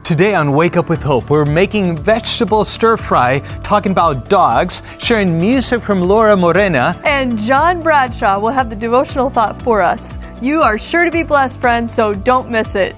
Today on Wake Up with Hope, we're making vegetable stir-fry, talking about dogs, sharing music from Laura Morena. And John Bradshaw will have the devotional thought for us. You are sure to be blessed, friends, so don't miss it.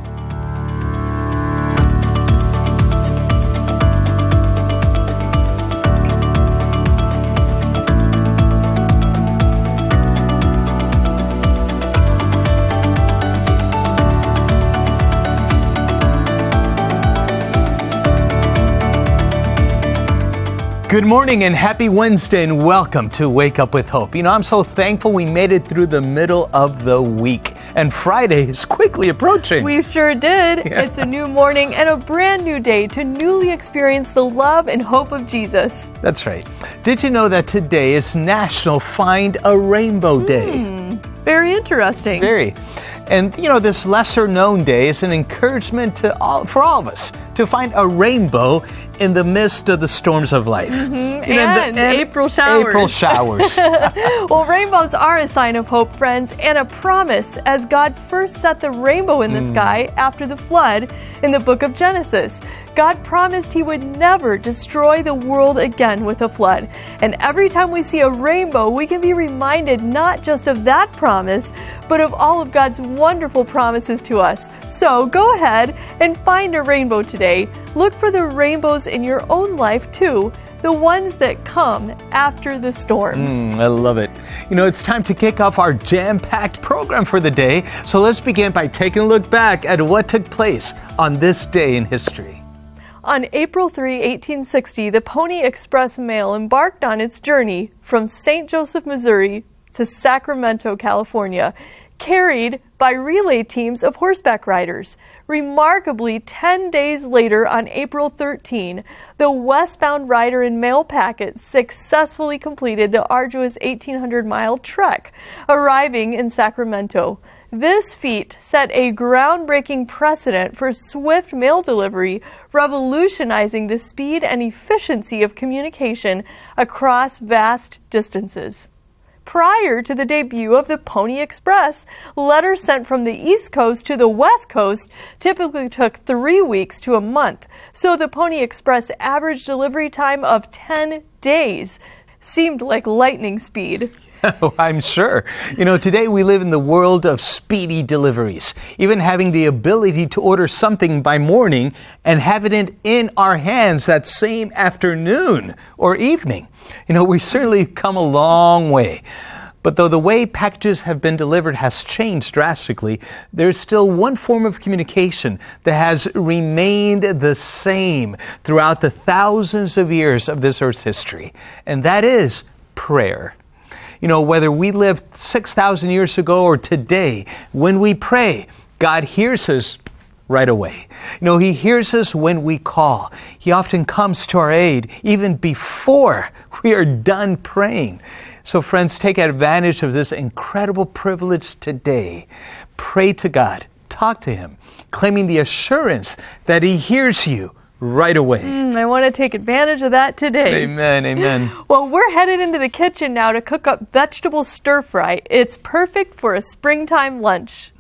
Good morning and happy Wednesday and welcome to Wake Up with Hope. You know, I'm so thankful we made it through the middle of the week and Friday is quickly approaching. We sure did. Yeah. It's a new morning and a brand new day to newly experience the love and hope of Jesus. That's right. Did you know that today is National Find a Rainbow Day? Very interesting. Very. And, you know, this lesser-known day is an encouragement for all of us to find a rainbow in the midst of the storms of life. You know, and April showers. April showers. Well, rainbows are a sign of hope, friends, and a promise as God first set the rainbow in the sky after the flood in the book of Genesis. God promised He would never destroy the world again with a flood. And every time we see a rainbow, we can be reminded not just of that promise, but of all of God's wonderful promises to us. So go ahead and find a rainbow today. Look for the rainbows in your own life too, the ones that come after the storms. I love it. You know, it's time to kick off our jam-packed program for the day. So let's begin by taking a look back at what took place on this day in history. On April 3, 1860, the Pony Express Mail embarked on its journey from St. Joseph, Missouri to Sacramento, California, carried by relay teams of horseback riders. Remarkably, 10 days later, on April 13, the westbound rider and mail packet successfully completed the arduous 1,800-mile trek, arriving in Sacramento. This feat set a groundbreaking precedent for swift mail delivery, revolutionizing the speed and efficiency of communication across vast distances. Prior to the debut of the Pony Express, letters sent from the East Coast to the West Coast typically took 3 weeks to a month, so the Pony Express average delivery time of 10 days seemed like lightning speed. Oh, I'm sure. You know, today we live in the world of speedy deliveries. Even having the ability to order something by morning and having it in our hands that same afternoon or evening. You know, we've certainly come a long way. But though the way packages have been delivered has changed drastically, there's still one form of communication that has remained the same throughout the thousands of years of this earth's history, and that is prayer. You know, whether we lived 6,000 years ago or today, when we pray, God hears us right away. You know, He hears us when we call. He often comes to our aid even before we are done praying. So friends, take advantage of this incredible privilege today. Pray to God. Talk to Him, claiming the assurance that He hears you right away. I want to take advantage of that today. Amen, amen. Well, we're headed into the kitchen now to cook up vegetable stir-fry. It's perfect for a springtime lunch.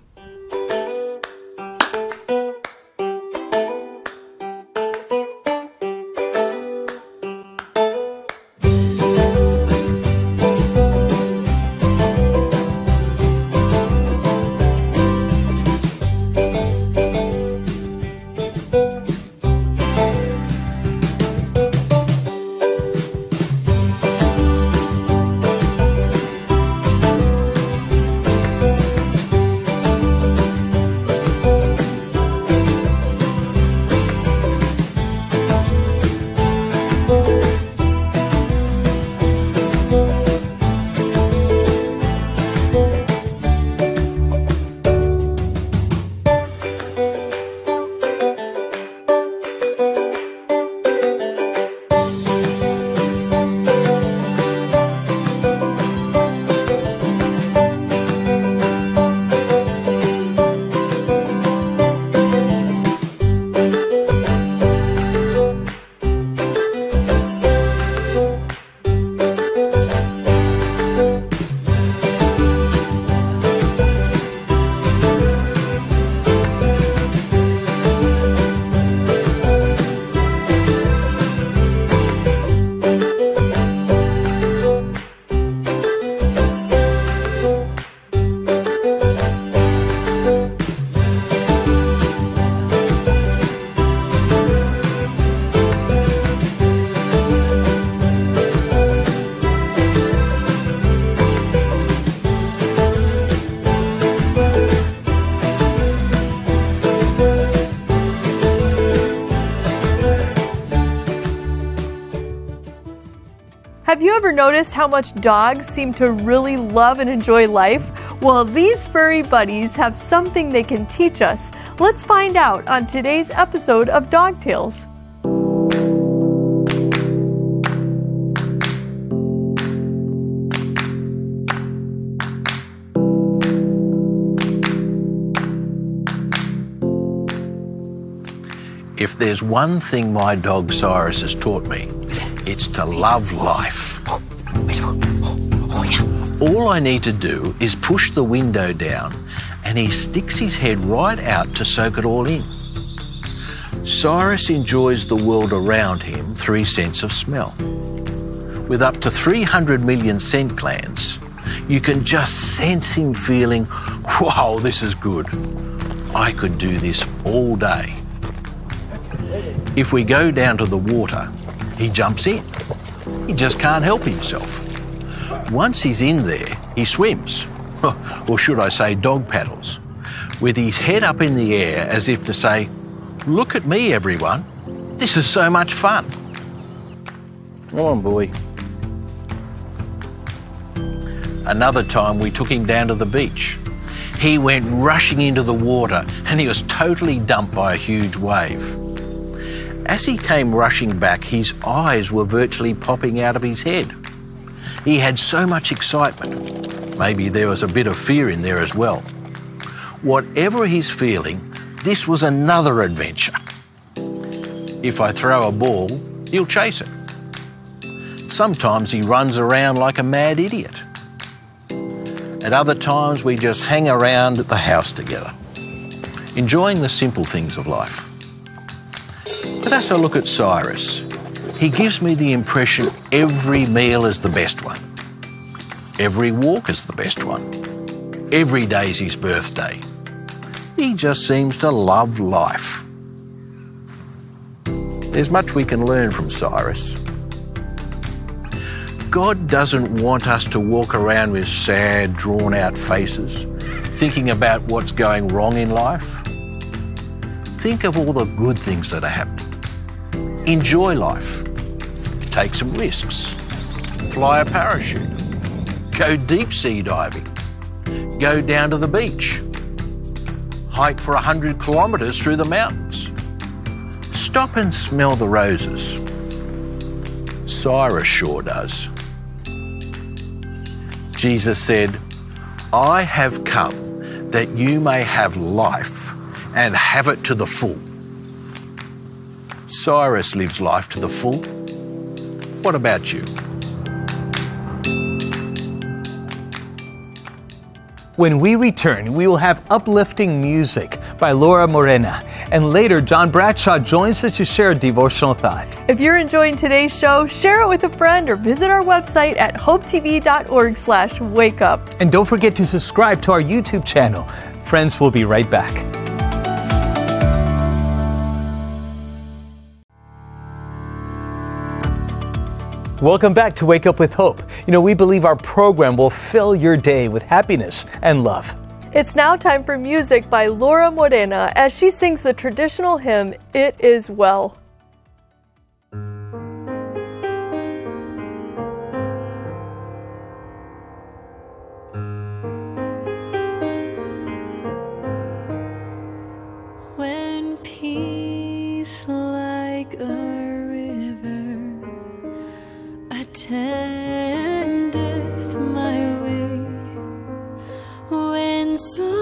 Have you ever noticed how much dogs seem to really love and enjoy life? Well, these furry buddies have something they can teach us. Let's find out on today's episode of Dog Tales. If there's one thing my dog Cyrus has taught me, it's to love life. All I need to do is push the window down and he sticks his head right out to soak it all in. Cyrus enjoys the world around him through his sense of smell. With up to 300 million scent glands, you can just sense him feeling, wow, this is good. I could do this all day. If we go down to the water, he jumps in. He just can't help himself. Once he's in there, he swims, or should I say dog paddles, with his head up in the air as if to say, look at me everyone, this is so much fun. Come on boy. Another time we took him down to the beach. He went rushing into the water and he was totally dumped by a huge wave. As he came rushing back, his eyes were virtually popping out of his head. He had so much excitement. Maybe there was a bit of fear in there as well. Whatever he's feeling, this was another adventure. If I throw a ball, he'll chase it. Sometimes he runs around like a mad idiot. At other times, we just hang around at the house together, enjoying the simple things of life. But as I look at Cyrus, he gives me the impression every meal is the best one. Every walk is the best one. Every day's his birthday. He just seems to love life. There's much we can learn from Cyrus. God doesn't want us to walk around with sad, drawn-out faces, thinking about what's going wrong in life. Think of all the good things that are happening. Enjoy life. Take some risks. Fly a parachute. Go deep sea diving. Go down to the beach. Hike for 100 kilometres through the mountains. Stop and smell the roses. Cyrus sure does. Jesus said, I have come that you may have life and have it to the full. Cyrus lives life to the full. What about you? When we return, we will have uplifting music by Laura Morena. And later, John Bradshaw joins us to share a devotional thought. If you're enjoying today's show, share it with a friend or visit our website at hopetv.org/wakeup. And don't forget to subscribe to our YouTube channel. Friends, we'll be right back. Welcome back to Wake Up with Hope. You know, we believe our program will fill your day with happiness and love. It's now time for music by Laura Morena as she sings the traditional hymn, It Is Well. When peace like a river attendeth my way, when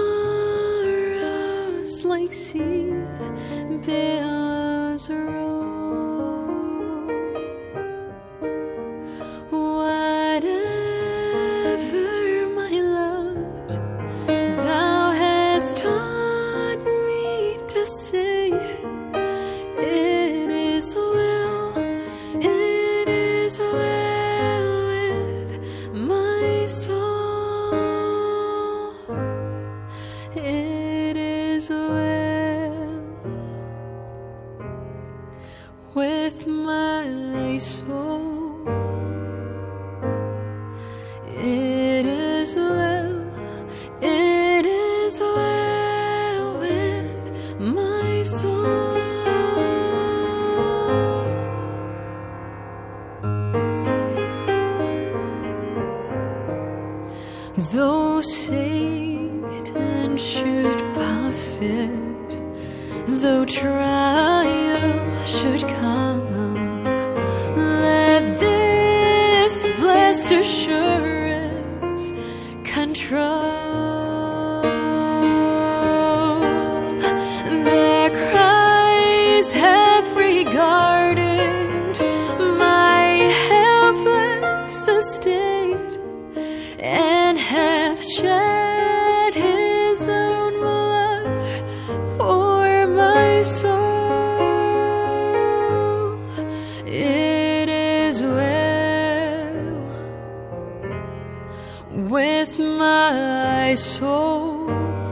sorrows like sea billows roll, whatever my Lord thou hast taught me to say, it is well, it is well with my soul, it is well with my soul. It is well, it is well with my soul. trial should come, let this blessed assurance control that Christ hath regarded my helpless estate and hath shed his own blood for my soul. It is well with my soul.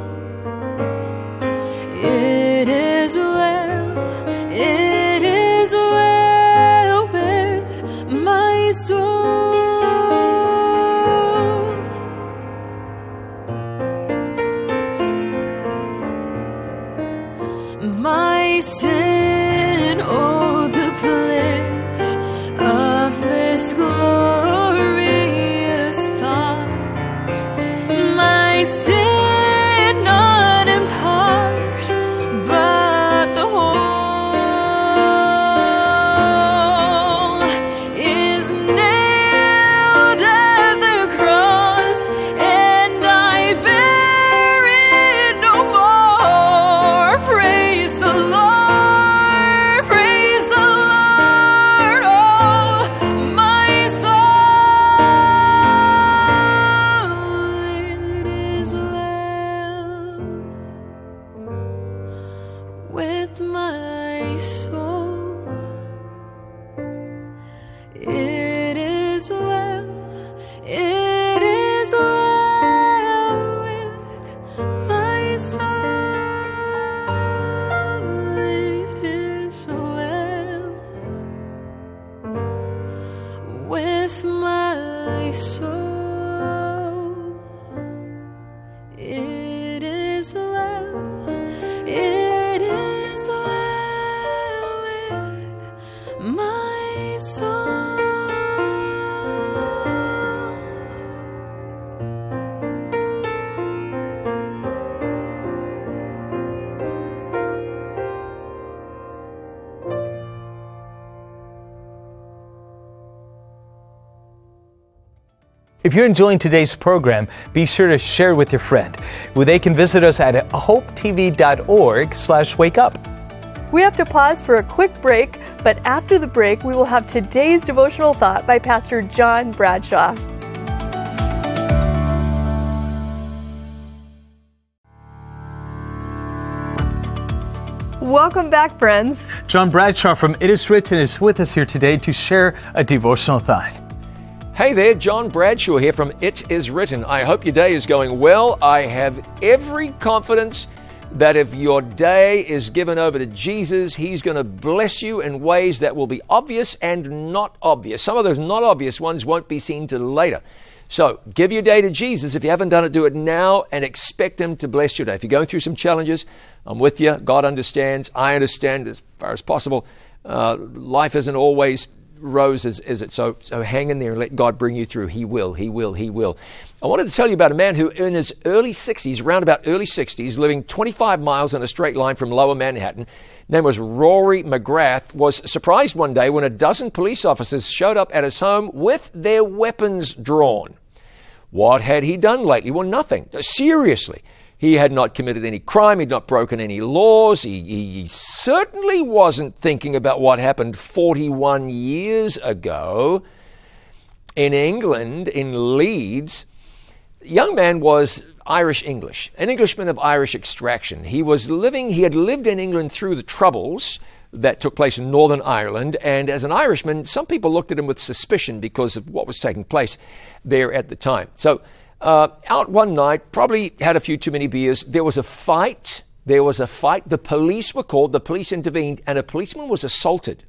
It is well, it is well with my soul. My sin, oh, the bliss of this glorious thought. My sin, not in part, but the whole, is nailed at the cross, and I bear it no more. Praise the Lord, praise the Lord, oh, my soul. It is well with my soul. It is well, it is well with my soul. It is well with my soul. It is well, it is well with my soul. If you're enjoying today's program, be sure to share with your friend. Well, they can visit us at hopetv.org/wakeup. We have to pause for a quick break, but after the break, we will have today's devotional thought by Pastor John Bradshaw. Welcome back, friends. John Bradshaw from It Is Written is with us here today to share a devotional thought. Hey there, John Bradshaw here from It Is Written. I hope your day is going well. I have every confidence that if your day is given over to Jesus, He's going to bless you in ways that will be obvious and not obvious. Some of those not obvious ones won't be seen till later. So give your day to Jesus. If you haven't done it, do it now and expect Him to bless your day. If you're going through some challenges, I'm with you. God understands. I understand as far as possible. Life isn't always roses, is it? So hang in there and let God bring you through. He will, He will, He will. I wanted to tell you about a man who in his early 60s, around about early 60s, living 25 miles in a straight line from Lower Manhattan, name was Rory McGrath, was surprised one day when a dozen police officers showed up at his home with their weapons drawn. What had he done lately? Well, nothing. Seriously. He had not committed any crime. He'd not broken any laws. He certainly wasn't thinking about what happened 41 years ago in England, in Leeds. The young man was Irish English, an Englishman of Irish extraction. He had lived in England through the Troubles that took place in Northern Ireland, and as an Irishman, some people looked at him with suspicion because of what was taking place there at the time. So out one night, probably had a few too many beers. There was a fight. The police were called. The police intervened, and a policeman was assaulted.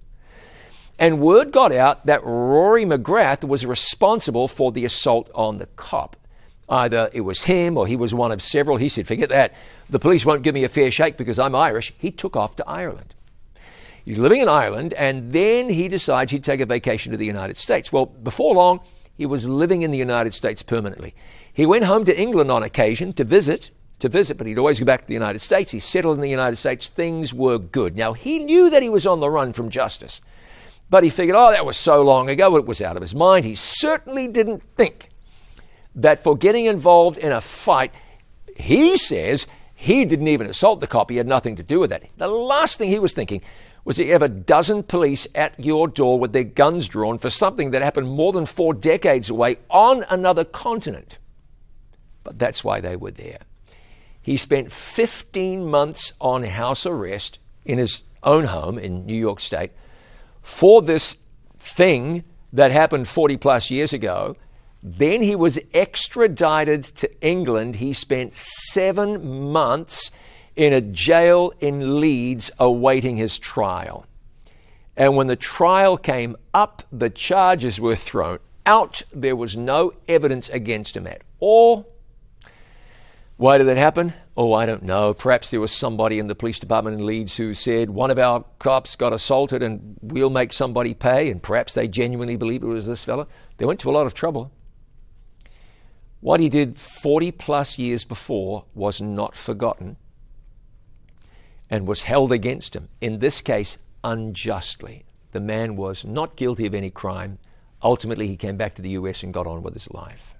And word got out that Rory McGrath was responsible for the assault on the cop. Either it was him or he was one of several. He said, forget that. The police won't give me a fair shake because I'm Irish. He took off to Ireland. He's living in Ireland, and then he decides he'd take a vacation to the United States. Well, before long, he was living in the United States permanently. He went home to England on occasion to visit, to visit, but he'd always go back to the United States. He settled in the United States. Things were good. Now, he knew that he was on the run from justice, but he figured, that was so long ago, it was out of his mind. He certainly didn't think that for getting involved in a fight, he says he didn't even assault the cop. He had nothing to do with that. The last thing he was thinking was he have a dozen police at your door with their guns drawn for something that happened more than 4 decades away on another continent. But that's why they were there. He spent 15 months on house arrest in his own home in New York State for this thing that happened 40 plus years ago. Then he was extradited to England. He spent 7 months in a jail in Leeds awaiting his trial. And when the trial came up, the charges were thrown out. There was no evidence against him at all. Why did that happen? I don't know. Perhaps there was somebody in the police department in Leeds who said, one of our cops got assaulted and we'll make somebody pay. And perhaps they genuinely believed it was this fella. They went to a lot of trouble. What he did 40 plus years before was not forgotten and was held against him, in this case, unjustly. The man was not guilty of any crime. Ultimately, he came back to the US and got on with his life.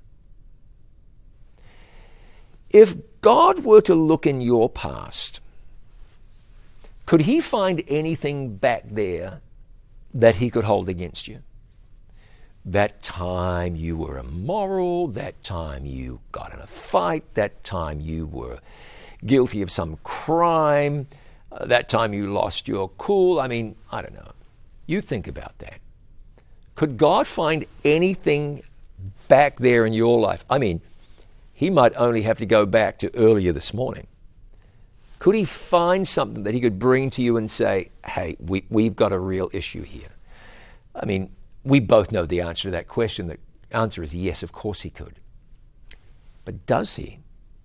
If God were to look in your past, could he find anything back there that he could hold against you? That time you were immoral, that time you got in a fight, that time you were guilty of some crime, that time you lost your cool. I don't know. You think about that. Could God find anything back there in your life? He might only have to go back to earlier this morning. Could he find something that he could bring to you and say, hey, we've got a real issue here? We both know the answer to that question. The answer is yes, of course he could. But does he?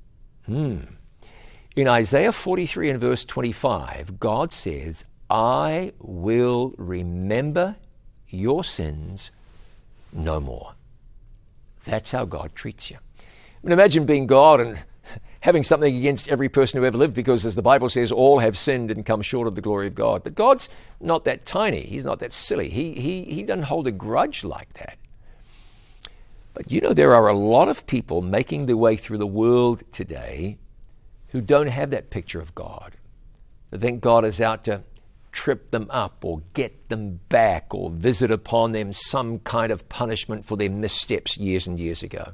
In Isaiah 43 and verse 25, God says, I will remember your sins no more. That's how God treats you. Imagine being God and having something against every person who ever lived, because as the Bible says, all have sinned and come short of the glory of God. But God's not that tiny. He's not that silly. He doesn't hold a grudge like that. But there are a lot of people making their way through the world today who don't have that picture of God. They think God is out to trip them up or get them back or visit upon them some kind of punishment for their missteps years and years ago.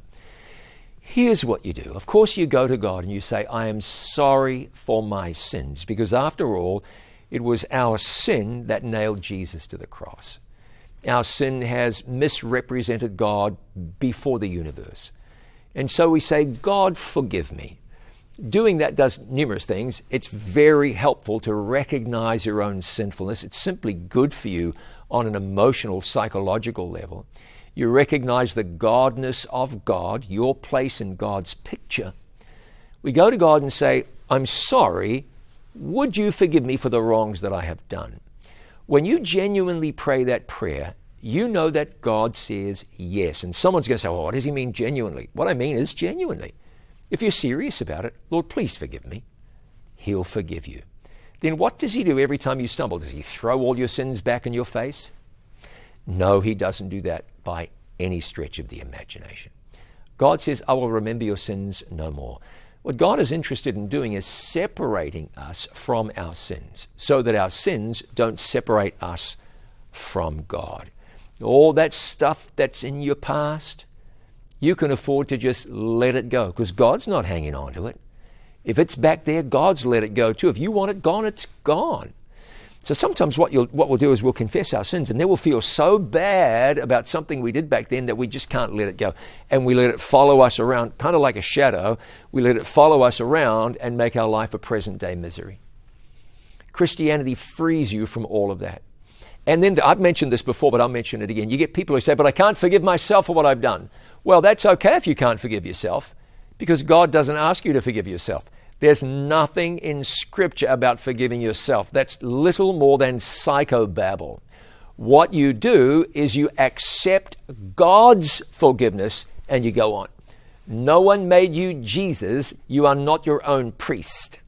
Here's what you do. Of course, you go to God and you say, I am sorry for my sins, because after all, it was our sin that nailed Jesus to the cross. Our sin has misrepresented God before the universe. And so we say, God, forgive me. Doing that does numerous things. It's very helpful to recognize your own sinfulness. It's simply good for you on an emotional, psychological level. You recognize the godness of God, your place in God's picture. We go to God and say, I'm sorry. Would you forgive me for the wrongs that I have done? When you genuinely pray that prayer, you know that God says yes. And someone's going to say, well, what does he mean genuinely? What I mean is genuinely. If you're serious about it, Lord, please forgive me. He'll forgive you. Then what does he do every time you stumble? Does he throw all your sins back in your face? No, he doesn't do that by any stretch of the imagination. God says, I will remember your sins no more. What God is interested in doing is separating us from our sins so that our sins don't separate us from God. All that stuff that's in your past, you can afford to just let it go, because God's not hanging on to it. If it's back there, God's let it go too. If you want it gone, it's gone. So sometimes what we'll do is we'll confess our sins, and then we'll feel so bad about something we did back then that we just can't let it go. And we let it follow us around, kind of like a shadow. We let it follow us around and make our life a present-day misery. Christianity frees you from all of that. And then, I've mentioned this before, but I'll mention it again. You get people who say, but I can't forgive myself for what I've done. Well, that's okay if you can't forgive yourself, because God doesn't ask you to forgive yourself. There's nothing in Scripture about forgiving yourself. That's little more than psychobabble. What you do is you accept God's forgiveness and you go on. No one made you Jesus. You are not your own priest.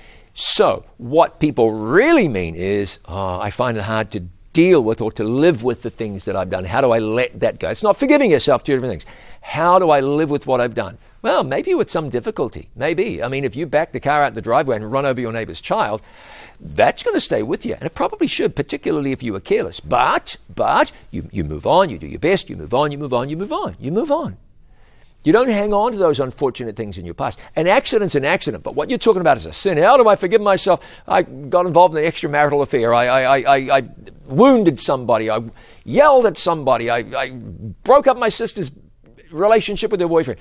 So what people really mean is, I find it hard to deal with or to live with the things that I've done. How do I let that go? It's not forgiving yourself, two different things. How do I live with what I've done? Well, maybe with some difficulty. Maybe. I mean, if you back the car out the driveway and run over your neighbor's child, that's going to stay with you. And it probably should, particularly if you were careless. But you move on, you do your best, you move on, you move on, you move on, you move on. You don't hang on to those unfortunate things in your past. An accident's an accident, but what you're talking about is a sin. How do I forgive myself? I got involved in an extramarital affair. I wounded somebody. I yelled at somebody. I broke up my sister's relationship with her boyfriend.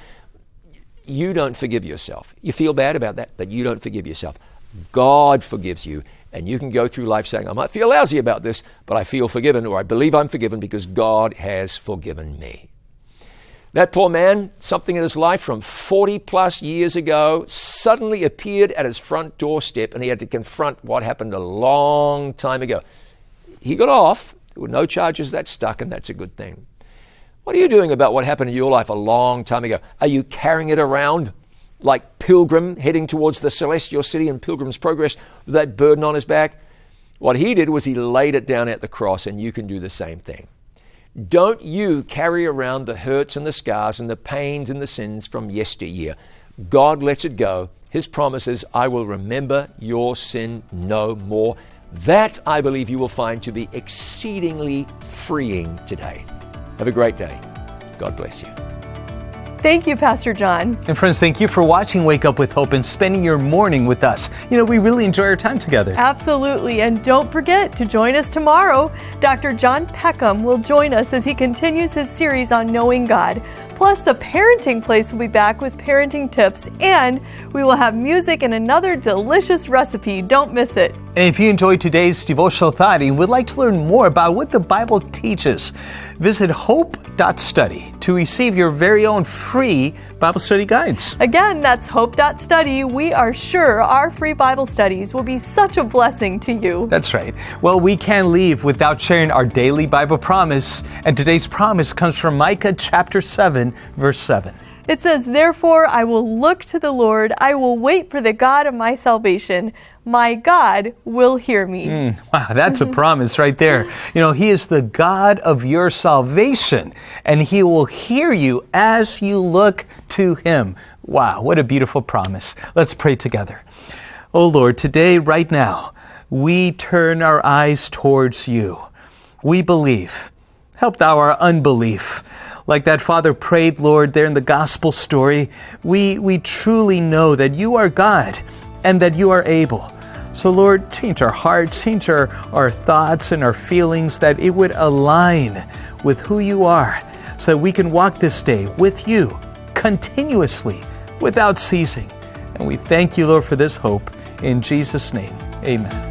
You don't forgive yourself. You feel bad about that, but you don't forgive yourself. God forgives you, and you can go through life saying, I might feel lousy about this, but I feel forgiven, or I believe I'm forgiven because God has forgiven me. That poor man, something in his life from 40 plus years ago, suddenly appeared at his front doorstep, and he had to confront what happened a long time ago. He got off. There were no charges that stuck, and that's a good thing. What are you doing about what happened in your life a long time ago? Are you carrying it around like Pilgrim heading towards the celestial city in Pilgrim's Progress with that burden on his back? What he did was he laid it down at the cross, and you can do the same thing. Don't you carry around the hurts and the scars and the pains and the sins from yesteryear. God lets it go. His promise is, I will remember your sin no more. That, I believe, you will find to be exceedingly freeing today. Have a great day. God bless you. Thank you, Pastor John. And friends, thank you for watching Wake Up with Hope and spending your morning with us. You know, we really enjoy our time together. Absolutely. And don't forget to join us tomorrow. Dr. John Peckham will join us as he continues his series on knowing God. Plus, the Parenting Place will be back with parenting tips, and we will have music and another delicious recipe. Don't miss it. And if you enjoyed today's devotional thought and would like to learn more about what the Bible teaches, visit hope.study to receive your very own free Bible study guides. Again, that's hope.study. We are sure our free Bible studies will be such a blessing to you. That's right. Well, we can't leave without sharing our daily Bible promise. And today's promise comes from Micah chapter 7, verse 7. It says, therefore, I will look to the Lord. I will wait for the God of my salvation. My God will hear me. Wow, that's a promise right there. You know, He is the God of your salvation, and He will hear you as you look to Him. Wow, what a beautiful promise. Let's pray together. Oh Lord, today, right now, we turn our eyes towards You. We believe. Help Thou our unbelief. Like that father prayed, Lord, there in the gospel story, we truly know that You are God and that You are able. So Lord, change our hearts, change our thoughts and our feelings, that it would align with who You are, so that we can walk this day with You continuously without ceasing. And we thank You, Lord, for this hope. In Jesus' name, amen.